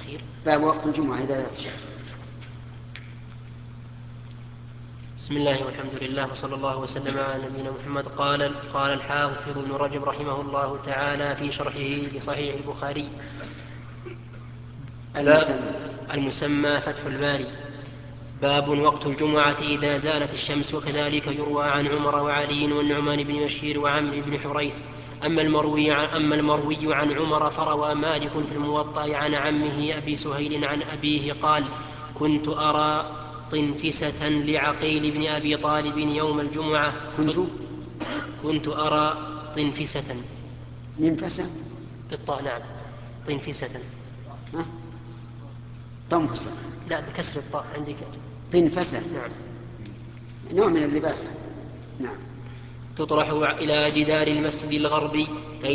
الأخير. باب وقت الجمعة إذا زالت الشمس. بسم الله والحمد لله وصلى الله وسلم على نبينا محمد. قال الحافظ ابن رجب رحمه الله تعالى في شرحه لصحيح البخاري المسمى فتح الباري: باب وقت الجمعة إذا زالت الشمس. وكذلك يروى عن عمر وعلي والنعمان بن بشير وعمرو بن حريث. أما المروي عن عمر فروى مالك في الموطأ عن عمه أبي سهيل عن أبيه قال: كنت أرى طنفسة لعقيل بن أبي طالب يوم الجمعة. كنت أرى طنفسة منفسة بالطاء. نعم، طنفسة. طنفسة لا، بكسر الطاء عندك. طنفسة نعم، نوع من اللباس. نعم. تطرح إلى جدار المسجد الغربي،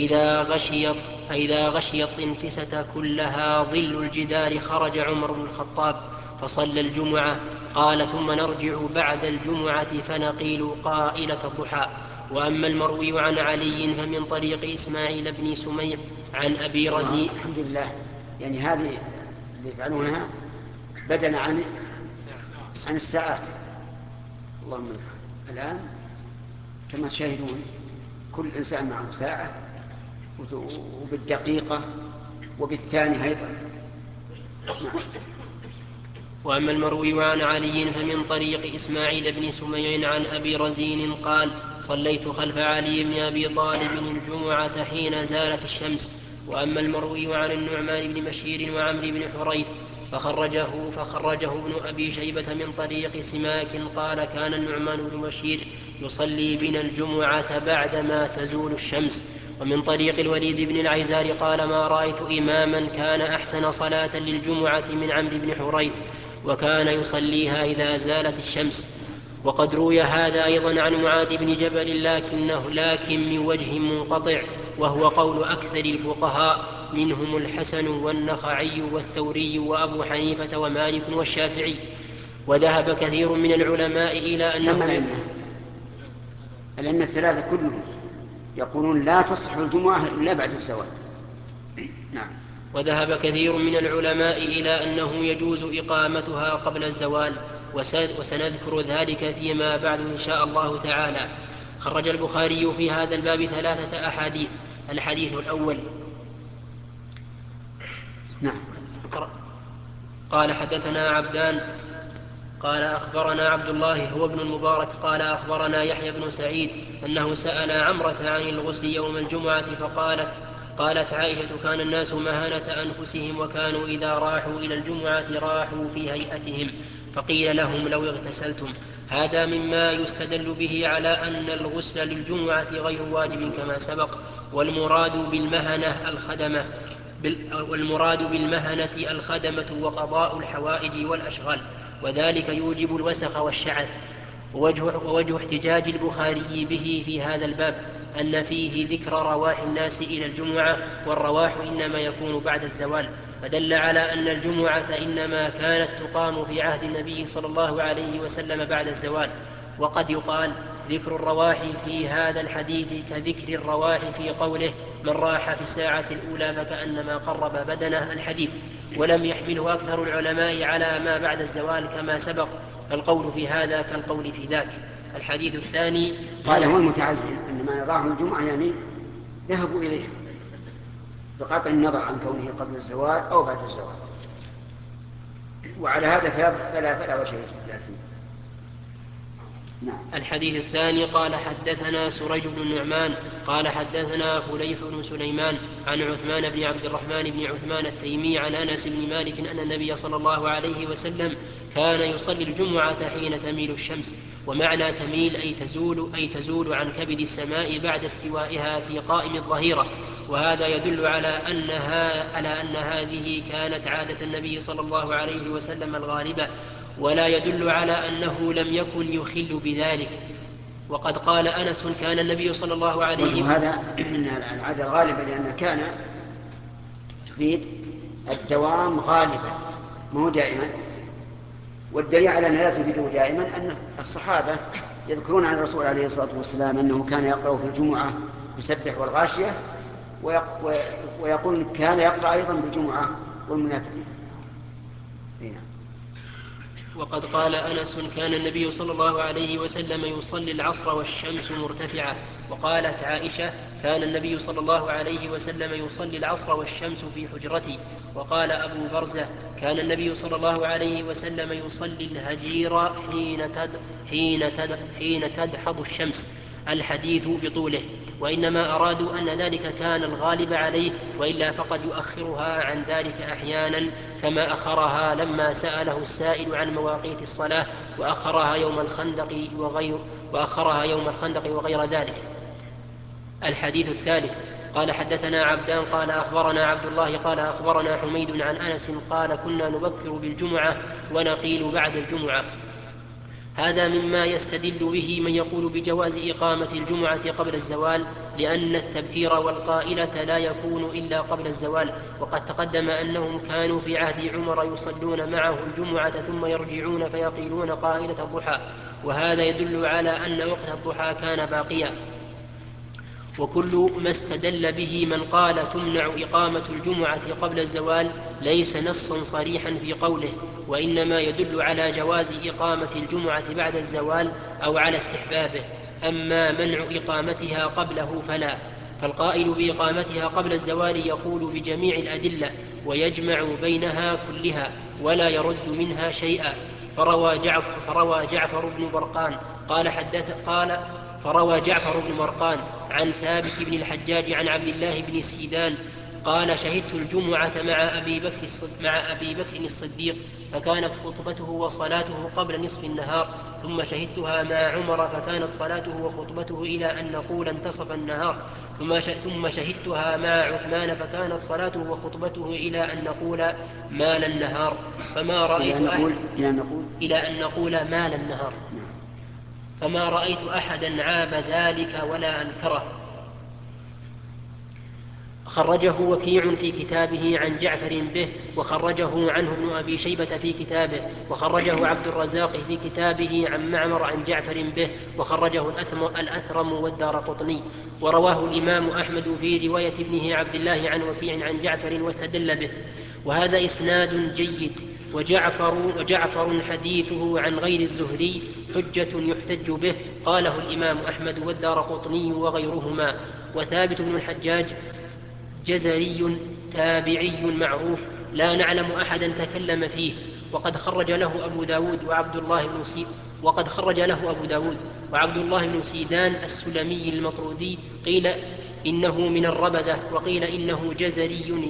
فإذا غشي الطنفسة كلها ظل الجدار خرج عمر بن الخطاب فصلى الجمعة. قال: ثم نرجع بعد الجمعة فنقيل قائلة الضحى. وأما المروي عن علي فمن طريق إسماعيل بن سميع عن أبي رزين. الحمد لله، يعني هذه اللي يفعلونها بدلا عن الساعات. اللهم لك الآن كما تشاهدون كل إنسان معه ساعة، وبالدقيقة وبالثانية أيضا. نعم. وأما المروي عن علي فمن طريق إسماعيل بن سميع عن أبي رزين قال: صليت خلف علي بن أبي طالب الجمعة حين زالت الشمس. وأما المروي عن النعمان بن بشير وعمرو بن حريث فخرجه ابن أبي شيبة من طريق سماك قال: كان النعمان بن بشير يصلي بنا الجمعة بعدما تزول الشمس. ومن طريق الوليد بن العيزار قال: ما رأيت إماما كان أحسن صلاة للجمعة من عمرو بن حريث، وكان يصليها إذا زالت الشمس. وقد روي هذا أيضا عن معاذ بن جبل لكن من وجه منقطع، وهو قول أكثر الفقهاء منهم الحسن والنخعي والثوري وأبو حنيفة ومالك والشافعي. وذهب كثير من العلماء إلى أنه الأئمة الثلاثة كلهم يقولون لا تصح الجمعة إلا بعد الزوال. نعم. وذهب كثير من العلماء إلى أنه يجوز إقامتها قبل الزوال، وسنذكر ذلك فيما بعد إن شاء الله تعالى. خرج البخاري في هذا الباب 3 أحاديث. الحديث الأول: نعم. قال: حدثنا عبدان قال: أخبرنا عبد الله هو ابن المبارك قال: أخبرنا يحيى بن سعيد أنه سأل عمرة عن الغسل يوم الجمعة قالت عائشة: كان الناس مهانة أنفسهم، وكانوا إذا راحوا إلى الجمعة راحوا في هيئتهم، فقيل لهم: لو اغتسلتم. هذا مما يستدل به على أن الغسل للجمعة غير واجب كما سبق. والمراد بالمهنة الخدمة وقضاء الحوائج والأشغال، وذلك يوجب الوسخ والشعث. ووجه احتجاج البخاري به في هذا الباب أن فيه ذكر رواح الناس إلى الجمعة، والرواح إنما يكون بعد الزوال، فدل على أن الجمعة إنما كانت تقام في عهد النبي صلى الله عليه وسلم بعد الزوال. وقد يقال ذكر الرواح في هذا الحديث كذكر الرواح في قوله: من راح في الساعة الأولى فكأنما قرب بدنه الحديث. ولم يحمله أكثر العلماء على ما بعد الزوال كما سبق، فالقول في هذا كالقول في ذاك. الحديث الثاني: قال هو المتعين أن ما راحوا الجمعة يعني ذهبوا إليه بقطع النظر عن كونه قبل الزوال أو بعد الزوال، وعلى هذا فلا وجه الاستدلال فيه. نعم. الحديث الثاني: قال: حدثنا سريج بن النعمان قال: حدثنا فليح بن سليمان عن عثمان بن عبد الرحمن بن عثمان التيمي عن أنس بن مالك أن النبي صلى الله عليه وسلم كان يصلي الجمعة حين تميل الشمس. ومعنى تميل أي تزول عن كبد السماء بعد استوائها في قائم الظهيرة. وهذا يدل على أن هذه كانت عادة النبي صلى الله عليه وسلم الغالبة، ولا يدل على أنه لم يكن يخل بذلك. وقد قال أنس: كان النبي صلى الله عليه وسلم. وهذا من العادة الغالبة، لأن كان تفيد الدوام غالبا مو دائما. والدليل على أنها لا تفيده دائما أن الصحابة يذكرون عن الرسول عليه الصلاة والسلام أنه كان يقرأ في الجمعة بسبح والغاشية، ويقول كان يقرأ أيضا بالجمعة والمنافقين. هنا. وقد قال أنس: كان النبي صلى الله عليه وسلم يصلي العصر والشمس مرتفعة. وقالت عائشة: كان النبي صلى الله عليه وسلم يصلي العصر والشمس في حجرتي. وقال أبو برزة: كان النبي صلى الله عليه وسلم يصلي الهجير حين تدحض الشمس. الحديث بطوله، وإنما أرادوا أن ذلك كان الغالب عليه، وإلا فقد يؤخرها عن ذلك أحيانا، كما أخرها لما سأله السائل عن مواقيت الصلاة، وأخرها يوم الخندق وغير ذلك. الحديث الثالث: قال حدثنا عبدان قال أخبرنا عبد الله قال أخبرنا حميد عن أنس قال: كنا نبكر بالجمعة ونقيل بعد الجمعة. هذا مما يستدل به من يقول بجواز إقامة الجمعة قبل الزوال، لأن التبكير والقائلة لا يكون إلا قبل الزوال. وقد تقدم أنهم كانوا في عهد عمر يصلون معه الجمعة ثم يرجعون فيقيلون قائلة الضحى، وهذا يدل على أن وقت الضحى كان باقيا. وكل ما استدل به من قال تمنع إقامة الجمعة قبل الزوال ليس نصا صريحا في قوله، وإنما يدل على جواز إقامة الجمعة بعد الزوال أو على استحبابه. أما منع إقامتها قبله فلا، فالقائل بإقامتها قبل الزوال يقول بجميع الأدلة ويجمع بينها كلها ولا يرد منها شيئا. فروى جعفر بن برقان فروى جعفر بن مرقان عن ثابت بن الحجاج عن عبد الله بن سيدان قال: شهدت الجمعة مع أبي بكر الصديق، فكانت خطبته وصلاته قبل نصف النهار، ثم شهدتها مع عمر فكانت صلاته وخطبته إلى أن نقول انتصف النهار، ثم شهدتها مع عثمان فكانت صلاته وخطبته إلى أن نقول مال النهار. فما رأيت إلى أن نقول مال النهار، فما رأيت أحدا عاب ذلك ولا أنكره. خرجه وكيع في كتابه عن جعفر به، وخرجه عنه ابن أبي شيبة في كتابه، وخرجه عبد الرزاق في كتابه عن معمر عن جعفر به، وخرجه الأثرم والدارقطني. ورواه الإمام أحمد في رواية ابنه عبد الله عن وكيع عن جعفر واستدل به، وهذا إسناد جيد. وجعفر حديثه عن غير الزهري حجة يحتج به، قاله الإمام أحمد والدارقطني وغيرهما. وثابت بن الحجاج جزري تابعي معروف، لا نعلم أحدا تكلم فيه، وقد خرج له أبو داود وعبد الله بن سيدان السلمي المطرودي، قيل إنه من الربذة، وقيل إنه جزري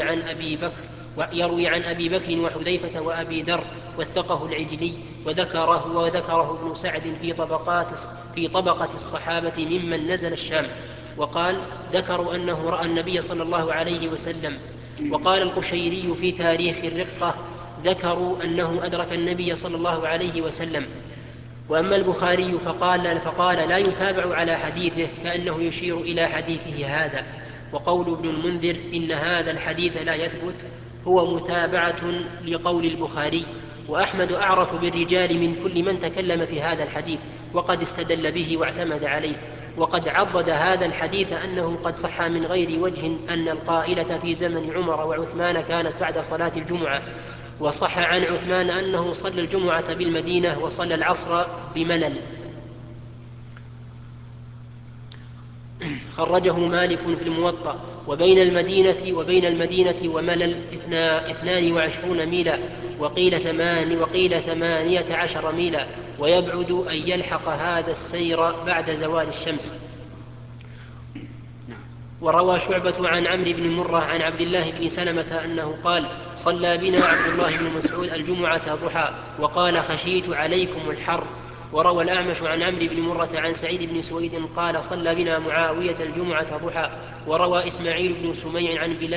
يروي عن أبي بكر وحذيفة وأبي ذر، وثقه العجلي، وذكره ابن سعد في طبقة الصحابة ممن نزل الشام، وقال: ذكروا أنه رأى النبي صلى الله عليه وسلم. وقال القشيري في تاريخ الرقة: ذكروا أنه أدرك النبي صلى الله عليه وسلم. وأما البخاري فقال لا يتابع على حديثه، كأنه يشير إلى حديثه هذا. وقول ابن المنذر إن هذا الحديث لا يثبت هو متابعة لقول البخاري. وأحمد أعرف بالرجال من كل من تكلم في هذا الحديث، وقد استدل به واعتمد عليه. وقد عضد هذا الحديث أنه قد صح من غير وجه أن القائلة في زمن عمر وعثمان كانت بعد صلاة الجمعة، وصح عن عثمان أنه صلى الجمعة بالمدينة وصلى العصر بملل. خرجه مالك في الموطأ. وبين المدينة وملل 22 ميلا، وقيل 18 ميلا، ويبعد أن يلحق هذا السير بعد زوال الشمس. وروى شعبة عن عمرو بن مرة عن عبد الله بن سلمة أنه قال: صلى بنا عبد الله بن مسعود الجمعة ضحى، وقال: خشيت عليكم الحر. وروى الأعمش عن عمرو بن مرة عن سعيد بن سويد قال: صلى بنا معاوية الجمعة ضحى. وروى إسماعيل بن سميع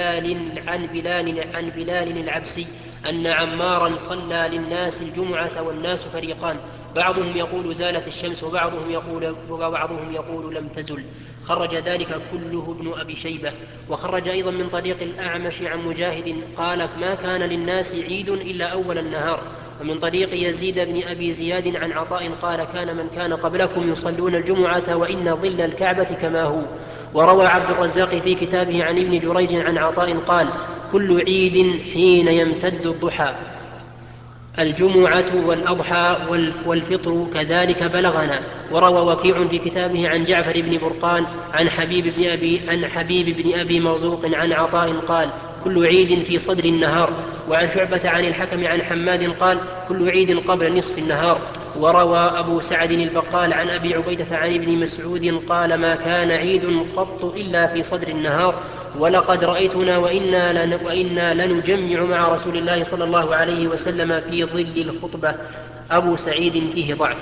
عن بلال العبسي أن عمارا صلى للناس الجمعة والناس فريقان، بعضهم يقول زالت الشمس وبعضهم يقول لم تزل. خرج ذلك كله ابن أبي شيبة. وخرج أيضا من طريق الأعمش عن مجاهد قال: ما كان للناس عيد إلا أول النهار. ومن طريق يزيد بن أبي زياد عن عطاء قال: كان من كان قبلكم يصلون الجمعة وإن ظل الكعبة كما هو. وروى عبد الرزاق في كتابه عن ابن جريج عن عطاء قال: كل عيد حين يمتد الضحى، الجمعة والأضحى والفطر كذلك بلغنا. وروى وكيع في كتابه عن جعفر بن برقان عن حبيب بن أبي مرزوق عن عطاء قال: كل عيد في صدر النهار. وعن شعبة عن الحكم عن حماد قال: كل عيد قبل نصف النهار. وروى أبو سعد البقال عن أبي عبيدة عن ابن مسعود قال: ما كان عيد قط إلا في صدر النهار، ولقد رأيتنا وإنا لنجمع مع رسول الله صلى الله عليه وسلم في ظل الخطبة. أبو سعيد فيه ضعف.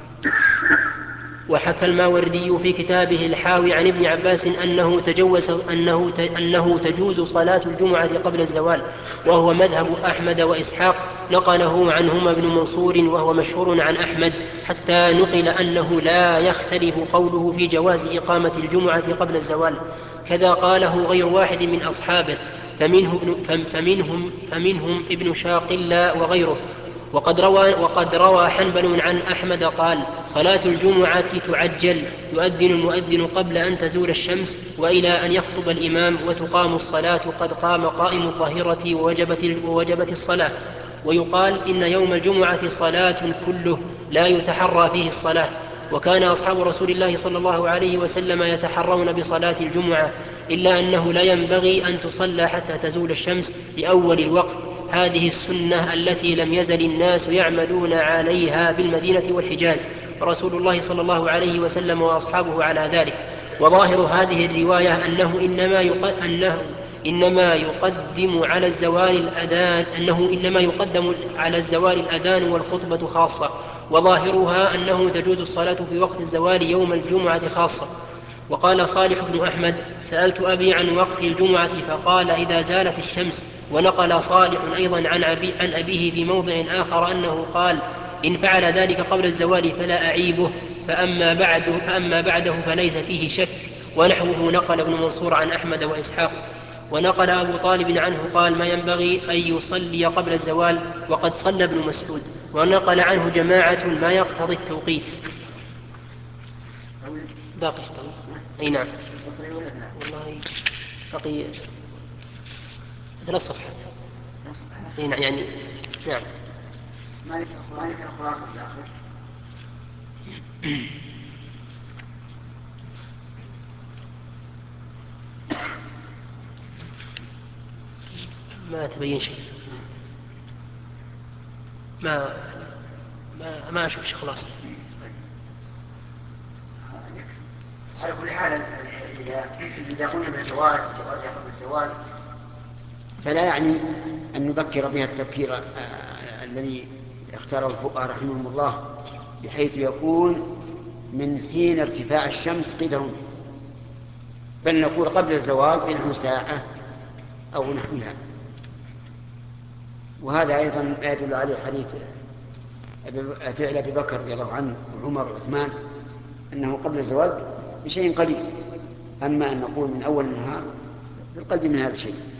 وحكى الماوردي في كتابه الحاوي عن ابن عباس أنه تجوز صلاة الجمعة قبل الزوال، وهو مذهب أحمد وإسحاق، نقله عنهما ابن منصور وهو مشهور عن أحمد، حتى نقل أنه لا يختلف قوله في جواز إقامة الجمعة قبل الزوال، كذا قاله غير واحد من أصحابه، فمنهم ابن شاقلة وغيره. وقد روى حنبل عن أحمد قال: صلاة الجمعة تعجل، يؤذن المؤذن قبل أن تزول الشمس وإلى أن يخطب الإمام، وتقام الصلاة قد قام قائم الظهيرة ووجبت الصلاة. ويقال إن يوم الجمعة صلاة كله لا يتحرى فيه الصلاة. وكان أصحاب رسول الله صلى الله عليه وسلم يتحرون بصلاة الجمعة، إلا أنه لا ينبغي أن تصلى حتى تزول الشمس لأول الوقت. هذه السنة التي لم يزل الناس يعملون عليها بالمدينة والحجاز، ورسول الله صلى الله عليه وسلم وأصحابه على ذلك. وظاهر هذه الرواية إنما يقدم على الزوال الأذان والخطبة خاصة، وظاهرها أنه تجوز الصلاة في وقت الزوال يوم الجمعة خاصة. وقال صالح بن أحمد: سألت أبي عن وقت الجمعة فقال: إذا زالت الشمس. ونقل صالح أيضا عن أبيه في موضع آخر أنه قال: إن فعل ذلك قبل الزوال فلا أعيبه، فأما بعده فليس فيه شك. ونحوه نقل ابن منصور عن أحمد وإسحاق. ونقل أبو طالب عنه قال: ما ينبغي أن يصلي قبل الزوال، وقد صلى ابن مسعود. ونقل عنه جماعة ما يقتضي التوقيت. باقي أي نعم، والله بقي 3 صفحات. أي نعم، يعني نعم. ما ذكر خلاصة في الآخر. ما تبين شيء، ما أشوف شيء خلاصة. على كل حال إذا قلنا بالجواز قبل الزواج، فلا يعني أن نبكر بها التبكير الذي اختاره الفقهاء رحمهم الله، بحيث يكون من حين ارتفاع الشمس قيد رمح، بل نقول قبل الزوال بنحو ساعة أو نحوها. وهذا أيضا يدل عليه حديث فعل أبي بكر رضي الله عنه وعمر وعثمان، أنه قبل الزوال بشيء قليل. أما أن نقول من أول النهار، في القلب من هذا الشيء.